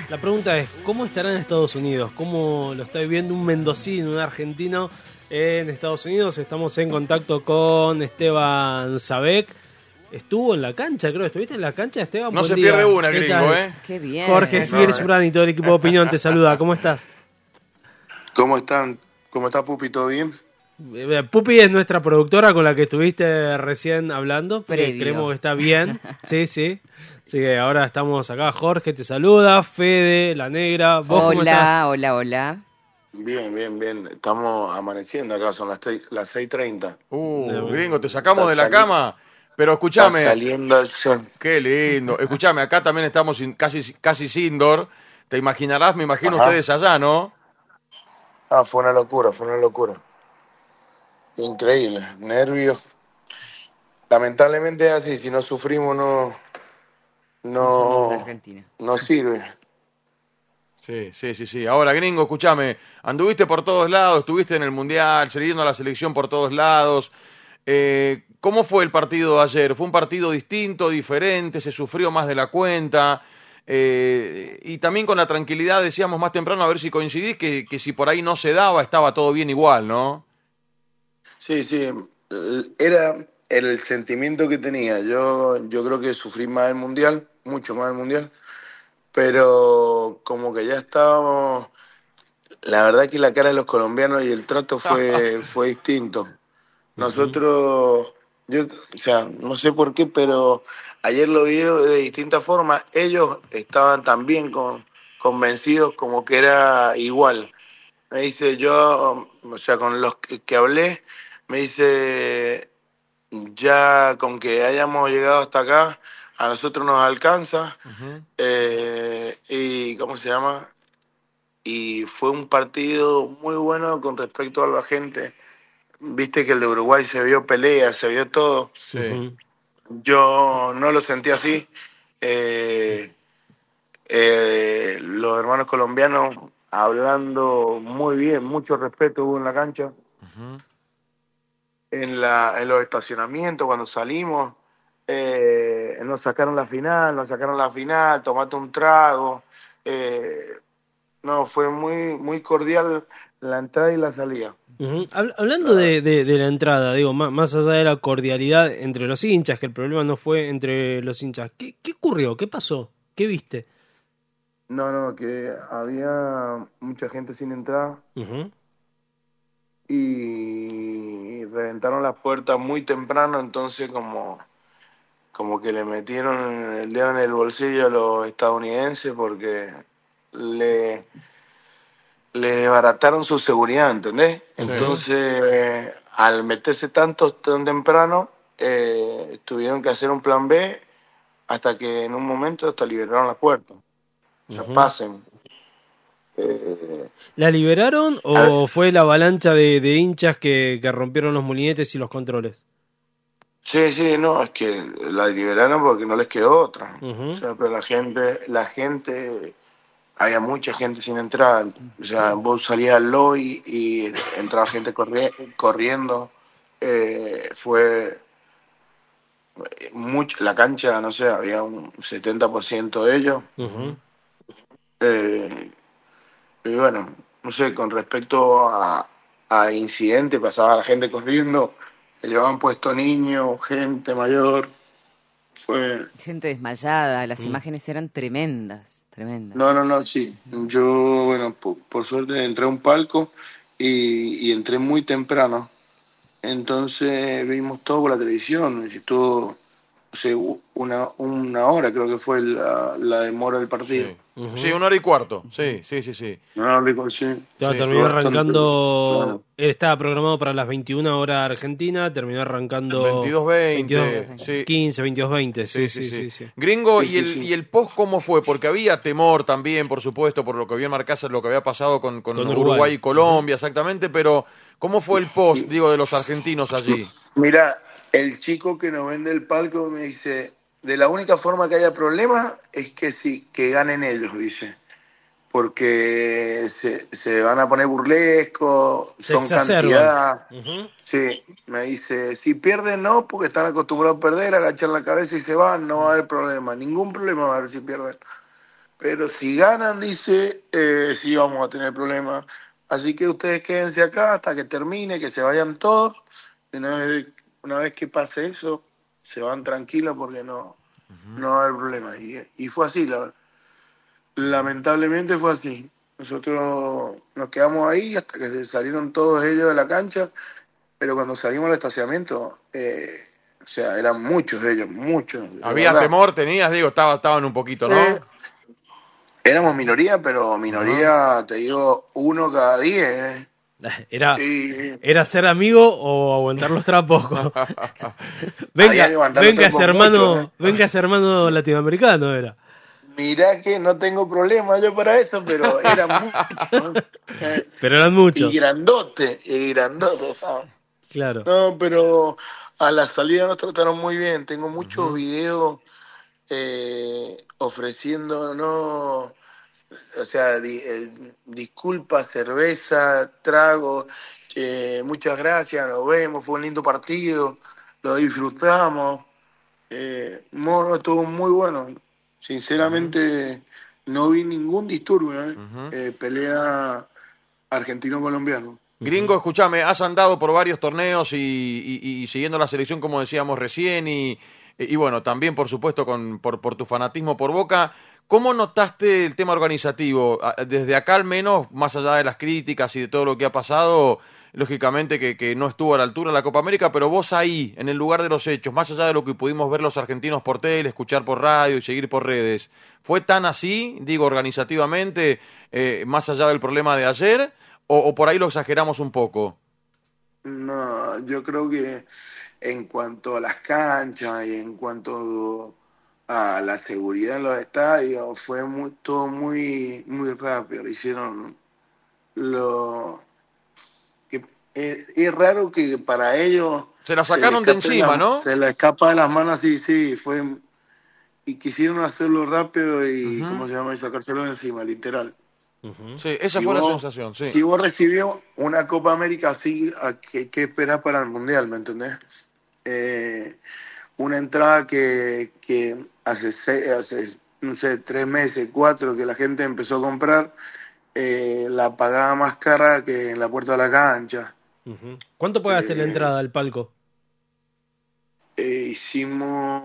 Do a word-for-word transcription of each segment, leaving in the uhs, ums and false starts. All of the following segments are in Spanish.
La pregunta es, ¿cómo estará en Estados Unidos? ¿Cómo lo está viviendo un mendocino, un argentino en Estados Unidos? Estamos en contacto con Esteban Sabec. Estuvo en la cancha, creo. ¿Estuviste en la cancha, Esteban? No Buen se día. pierde una, ¿Qué gringo, tal? ¿eh? Qué bien. Jorge Hirschbrand y todo el equipo de Opinión te saluda. ¿Cómo estás? ¿Cómo están? ¿Cómo está Pupi? ¿Todo bien? Eh, Pupi es nuestra productora con la que estuviste recién hablando. Previo. Creemos que está bien. Sí, sí. Así que ahora estamos acá. Jorge te saluda. Fede, la negra. ¿Vos cómo estás? Hola, hola, hola. Bien, bien, bien. Estamos amaneciendo acá, son las seis, las seis treinta. Uh, gringo, te sacamos Está de la saliendo- cama. Pero Está escúchame, saliendo el sol. qué lindo. Escúchame, acá también estamos sin- casi casi Sindor. Te imaginarás, me imagino Ajá. ustedes allá, ¿no? Ah, fue una locura, fue una locura. Increíble, nervios. Lamentablemente es así, si no sufrimos no, No somos de no, Argentina. no sirve. Sí, sí, sí, sí. Ahora, gringo, escúchame, anduviste por todos lados, estuviste en el Mundial, siguiendo a la selección por todos lados. Eh, ¿Cómo fue el partido de ayer? ¿Fue un partido distinto, diferente? ¿Se sufrió más de la cuenta? Eh, y también con la tranquilidad, decíamos más temprano, a ver si coincidís, que, que si por ahí no se daba, estaba todo bien igual, ¿no? Sí, sí, era el sentimiento que tenía. Yo, yo creo que sufrí más el Mundial, mucho más el Mundial, pero como que ya estábamos. La verdad que la cara de los colombianos y el trato fue, fue distinto. Nosotros, yo, o sea, no sé por qué, pero ayer lo vi de distinta forma. Ellos estaban también con, convencidos como que era igual. Me dice yo, o sea, con los que, que hablé, me dice, ya con que hayamos llegado hasta acá, a nosotros nos alcanza. Eh, y, ¿cómo se llama? Y fue un partido muy bueno con respecto a la gente. Viste que el de Uruguay se vio pelea, se vio todo. Sí. Ujú. Yo no lo sentí así. Eh, eh, los hermanos colombianos hablando muy bien, mucho respeto hubo en la cancha. Ujú. En, la, en los estacionamientos, cuando salimos, eh, nos sacaron la final, nos sacaron la final, tomate un trago. Eh, no, fue muy, muy cordial la entrada y la salida. Ujú. Habl- Hablando de, de- de la entrada, digo, má- más allá de la cordialidad entre los hinchas, que el problema no fue entre los hinchas, ¿qué, qué ocurrió? ¿Qué pasó? ¿Qué viste? No, no, que había mucha gente sin entrada Ujú. y reventaron las puertas muy temprano, entonces como, como que le metieron el dedo en el bolsillo a los estadounidenses porque le, le desbarataron su seguridad, ¿entendés? Sí. Entonces, al meterse tanto tan temprano, eh, tuvieron que hacer un plan B hasta que en un momento hasta liberaron las puertas. O sea, Ujú. pasen. Eh, ¿La liberaron A ver. o fue la avalancha de, de hinchas que, que rompieron los molinetes y los controles? Sí, sí, no, es que la liberaron porque no les quedó otra. Ujú. O sea, pero la gente, la gente, había mucha gente sin entrada. O sea, vos salías al lobby y entraba gente corri- corriendo. Eh, fue mucho, la cancha, no sé, había un setenta por ciento de ellos. Ujú. Eh, y bueno, no sé, con respecto a, a incidentes, pasaba la gente corriendo, le llevaban puesto niños, gente mayor. Fue. Gente desmayada, las Mm. imágenes eran tremendas, tremendas. No, no, no, sí. Yo, bueno, por, por suerte entré a un palco y, y entré muy temprano. Entonces vimos todo por la televisión. Y estuvo, no sé, una, una hora creo que fue la, la demora del partido. Sí. Ujú. Sí, una hora y cuarto. Sí, sí, sí, sí. No, no, rico, sí. Ya Sí, terminó fue bastante- arrancando, Claro. él estaba programado para las veintiuna horas Argentina, terminó arrancando veintidós veinte, veintidós, sí. quince, veintidós veinte, sí, Sí, sí, sí. sí. Gringo, Sí, ¿y, sí, el, sí. ¿y el post cómo fue? Porque había temor también, por supuesto, por lo que bien marcase lo que había pasado con, con Con Uruguay. Uruguay y Colombia, exactamente, pero ¿cómo fue el post, digo, de los argentinos allí? Mira, el chico que nos vende el palco me dice, de la única forma que haya problema es que sí, que ganen ellos, dice. Porque se, se van a poner burlescos, Se son exacerban. cantidad. Ujú. Sí, me dice, si pierden no, porque están acostumbrados a perder, agachan la cabeza y se van, no va a haber problema, ningún problema va a haber si pierden. pero si ganan, dice, eh, sí vamos a tener problemas. Así que ustedes quédense acá hasta que termine, que se vayan todos. Y una vez, una vez que pase eso, se van tranquilos porque no, uh-huh. no va a haber problema. Y, y fue así, la, lamentablemente fue así. Nosotros nos quedamos ahí hasta que salieron todos ellos de la cancha, pero cuando salimos al estacionamiento, eh, o sea, eran muchos de ellos, muchos. ¿Había verdad. temor, tenías? Digo, estaba, estaban un poquito, ¿no? Eh, éramos minoría, pero minoría, uh-huh. te digo, uno cada diez. Era, y... ¿Era ser amigo o aguantar los trapos? venga, venga ese hermano, mucho, ¿eh? venga ese hermano latinoamericano, era. Mirá que no tengo problema yo para eso, pero eran muchos. Pero eran muchos. Y grandote, y grandote, ¿sabes? Claro. No, pero a la salida nos trataron muy bien. Tengo muchos uh-huh. videos eh, ofreciendo, no, o sea, di, eh, disculpas, cerveza, trago, eh, muchas gracias, nos vemos, fue un lindo partido, lo disfrutamos. Eh, Moro estuvo muy bueno. Sinceramente, uh-huh. no vi ningún disturbio, ¿eh? Uh-huh. eh, pelea argentino-colombiano. Gringo, escúchame, has andado por varios torneos y, y, y siguiendo la selección, como decíamos recién, y, y bueno, también, por supuesto, con por, por tu fanatismo por Boca. ¿Cómo notaste el tema organizativo? Desde acá, al menos, más allá de las críticas y de todo lo que ha pasado, lógicamente que, que no estuvo a la altura de la Copa América, pero vos ahí, en el lugar de los hechos, más allá de lo que pudimos ver los argentinos por tele, escuchar por radio y seguir por redes, ¿fue tan así, digo, organizativamente, eh, más allá del problema de ayer, o, o por ahí lo exageramos un poco? No, yo creo que en cuanto a las canchas y en cuanto a la seguridad en los estadios, fue muy, todo muy, muy rápido. Hicieron lo... Es, es raro que para ellos... Se la sacaron se de encima, la, ¿no? Se la escapa de las manos, sí, sí, fue... Y quisieron hacerlo rápido y, uh-huh. ¿cómo se llama? Y sacárselo de encima, literal. Uh-huh. Sí, esa si fue vos, la sensación, sí. Si vos recibió una Copa América así, ¿qué, qué esperás para el Mundial, me entendés? Eh, una entrada que, que hace, seis, hace, no sé, tres meses, cuatro, que la gente empezó a comprar, eh, la pagaba más cara que en la puerta de la cancha. Uh-huh. ¿Cuánto pagaste eh, la entrada al palco? Eh, hicimos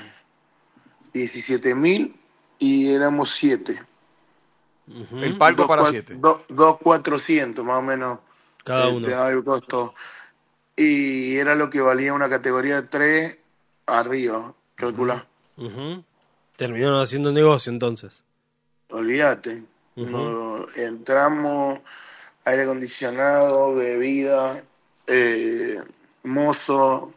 diecisiete mil y éramos siete. Uh-huh. El palco dos, para siete. Dos cuatrocientos más o menos. Cada uno. Te el costo. Y era lo que valía una categoría de tres arriba, calculá. Uh-huh. Terminaron haciendo negocio entonces. Olvídate. Uh-huh. No, entramos, aire acondicionado, bebida, eh, mozo,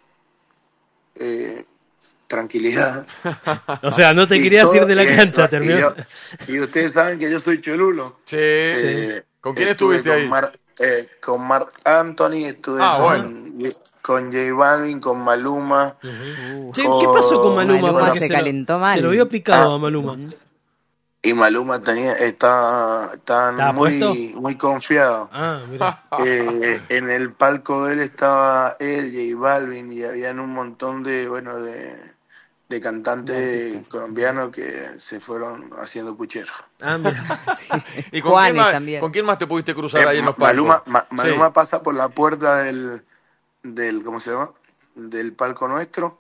eh, tranquilidad. O sea, no te querías todo, ir de la cancha, terminó. Y, yo, y ustedes saben que yo soy cholulo. Sí. Eh, sí. ¿Con quién estuviste con ahí? Mar, eh, con Marc Anthony, estuve ah, con, bueno. con J Balvin, con Maluma. Uh-huh. Che, ¿qué pasó con Maluma? Maluma Porque se, se calentó lo, mal. Se lo vio picado ah, a Maluma. Y Maluma tenía, está, está muy, muy confiado. Ah, mira. Eh, en el palco de él estaba él, J Balvin, y habían un montón de, bueno, de, de cantantes colombianos que se fueron haciendo pucheros. Ah, mira. Sí. ¿Y con quién, más, con quién más te pudiste cruzar eh, ahí en los palcos? Maluma, Ma, Maluma sí. pasa por la puerta del, del, ¿cómo se llama? Del palco nuestro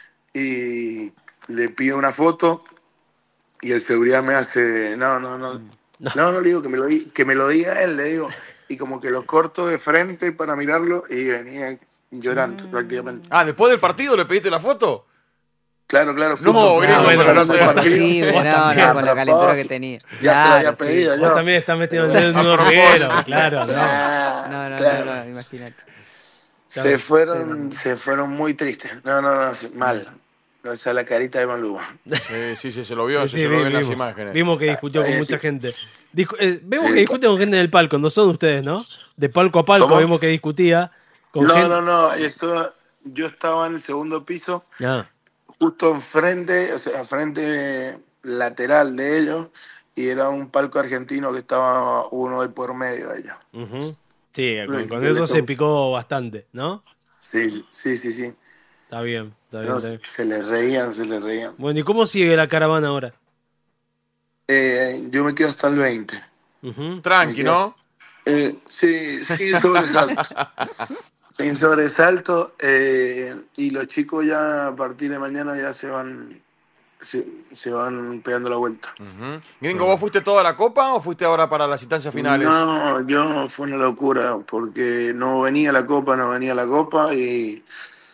y le pide una foto. Y el seguridad me hace, no, no, no, no, no, no le digo que me lo, que me lo diga él, le digo, y como que lo corto de frente para mirarlo y venía llorando mm. prácticamente. Ah, ¿después del partido le pediste la foto? Claro, claro. No, no, bueno, bueno, no, no, sí, no, no, con la calentura que tenía. Ya claro, te lo había pedido, sí. Vos también estás metido en un hormiguero, claro, no. No, no, claro. no, no, imagínate. Se fueron, se fueron muy tristes, no, no, no, mal. No, esa es la carita de Maluma. Sí, sí, sí, se lo vio, sí, se sí, lo vio vimos, en las imágenes. Vimos que discutió con eh, mucha sí. gente. Discu eh, vemos sí. que discute con gente en el palco, no son ustedes, ¿no? De palco a palco ¿Cómo? vemos que discutía con no, gente. No, no, no, eso, yo estaba en el segundo piso, ah. justo enfrente, o sea, enfrente lateral de ellos, y era un palco argentino que estaba uno de por medio de ellos. Uh-huh. Sí, con, con eso se picó bastante, ¿no? Sí, sí, sí, sí. Está bien, está bien, no, está bien. Se les reían, se les reían. Bueno, ¿y cómo sigue la caravana ahora? Eh, yo me quedo hasta el veinte. Uh-huh. Tranqui, ¿no? Eh, sí, sin sobresalto. Sin sobresalto. Eh, y los chicos ya a partir de mañana ya se van se, se van pegando la vuelta. Uh-huh. Gringo, ¿vos fuiste toda la Copa o fuiste ahora para las instancias finales? No, yo fue una locura porque no venía la Copa, no venía la Copa y...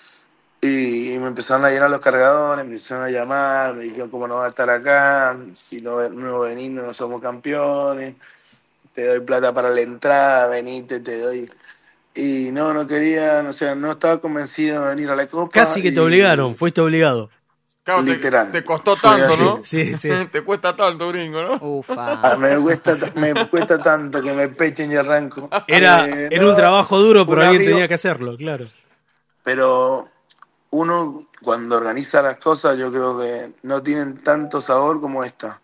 Y me empezaron a llenar los cargadores, me empezaron a llamar, me dijeron cómo no va a estar acá, si no, no venís no somos campeones, te doy plata para la entrada, venite, te doy... Y no, no quería, o sea, no estaba convencido de venir a la Copa. Casi que te y... obligaron, fuiste obligado. Claro, literal. Te, te costó tanto, ¿no? Sí, sí. Te cuesta tanto, Gringo, ¿no? Ufa. Ah, me, cuesta, me cuesta tanto que me pechen y arranco. Era, eh, era no, un trabajo duro, pero alguien amigo, tenía que hacerlo, claro. Pero... uno cuando organiza las cosas yo creo que no tienen tanto sabor como esta.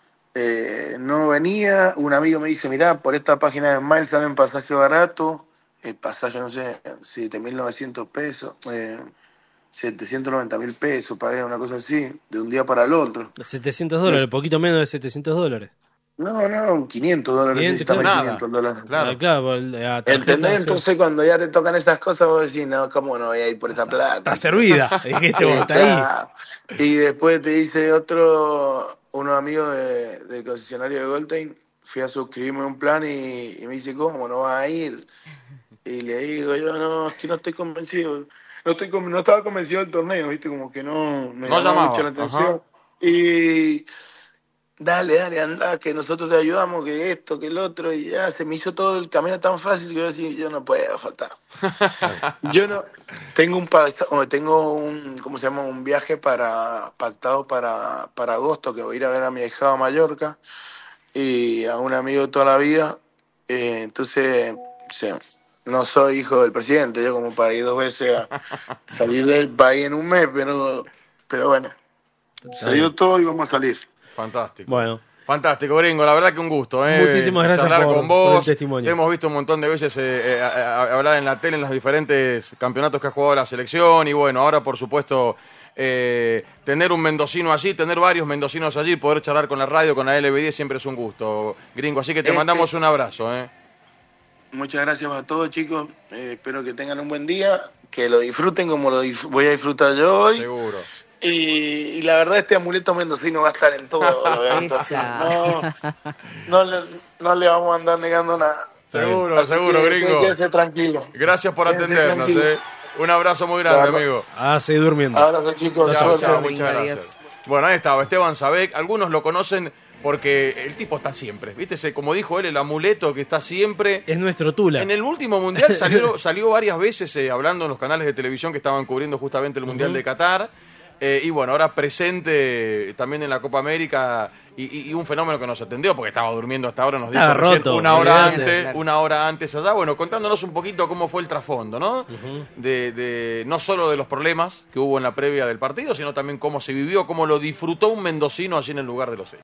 Eh, no venía, un amigo me dice, mirá, por esta página de Miles salen pasaje barato, el pasaje, no sé, siete mil novecientos pesos, eh, setecientos noventa mil pesos, pagué una cosa así, de un día para el otro. setecientos dólares, pues, poquito menos de setecientos dólares. No, no, quinientos dólares, quinientos, sí, también nada. quinientos dólares. Claro. Ah, claro, a tarjeta, ¿Entendés? sí. Entonces cuando ya te tocan esas cosas vos decís, no, ¿cómo no voy a ir por esa plata? Está servida, dijiste vos, está ahí. Claro. Y después te dice otro, unos amigos de, del concesionario de Goldstein, fui a suscribirme a un plan y, y me dice, ¿cómo no vas a ir? Y le digo yo, no, es que no estoy convencido. No, estoy, no estaba convencido del torneo, ¿viste? Como que no me no llamaba llamaba mucho la atención. Ajá. Y... dale, dale, anda, que nosotros te ayudamos, que esto, que el otro, y ya se me hizo todo el camino tan fácil que yo decía, yo no puedo faltar. Yo no, tengo un, tengo un, ¿cómo se llama? Un viaje para, pactado para, para agosto, que voy a ir a ver a mi hijado a Mallorca, y a un amigo de toda la vida, eh, entonces, o sea, no soy hijo del presidente, yo como para ir dos veces a salir del país en un mes, pero, pero bueno, se dio todo y vamos a salir. Fantástico. Bueno. Fantástico, Gringo. La verdad que un gusto, ¿eh? Muchísimas gracias charlar por, con vos. por el testimonio. Te hemos visto un montón de veces eh, eh, a, a hablar en la tele en los diferentes campeonatos que ha jugado la selección. Y bueno, ahora por supuesto eh, tener un mendocino allí, tener varios mendocinos allí, poder charlar con la radio, con la L B diez siempre es un gusto, Gringo. Así que te este... mandamos un abrazo, ¿eh? Muchas gracias a todos, chicos. Eh, espero que tengan un buen día, que lo disfruten como lo dif- voy a disfrutar yo hoy. Seguro. Y, y la verdad este amuleto mendocino va a estar en todo los eventos. No, no, le, no le vamos a andar negando nada. Seguro, Así seguro, que, Gringo. Quédese tranquilo. Gracias por Quédese atendernos, tranquilo. ¿eh? Un abrazo muy grande, Claro. amigo. Ah, seguir durmiendo. Abrazo, chicos. Chao, Suerte. chao, Gringo, muchas adiós. gracias. Bueno, ahí estaba Esteban Sabek. Algunos lo conocen porque el tipo está siempre. ¿Viste? Se- Como dijo él, el amuleto que está siempre. Es nuestro Tula. En el último mundial salió, salió varias veces eh, hablando en los canales de televisión que estaban cubriendo justamente el Mundial Ujú. de Qatar. Eh, y bueno, ahora presente también en la Copa América y, y- y un fenómeno que nos atendió porque estaba durmiendo hasta ahora, nos dijo Estaba recién, roto, una hora olvidate. antes, Claro. una hora antes allá, bueno, contándonos un poquito cómo fue el trasfondo, ¿no? Ujú. de, de no solo de los problemas que hubo en la previa del partido, sino también cómo se vivió, cómo lo disfrutó un mendocino allí en el lugar de los hechos.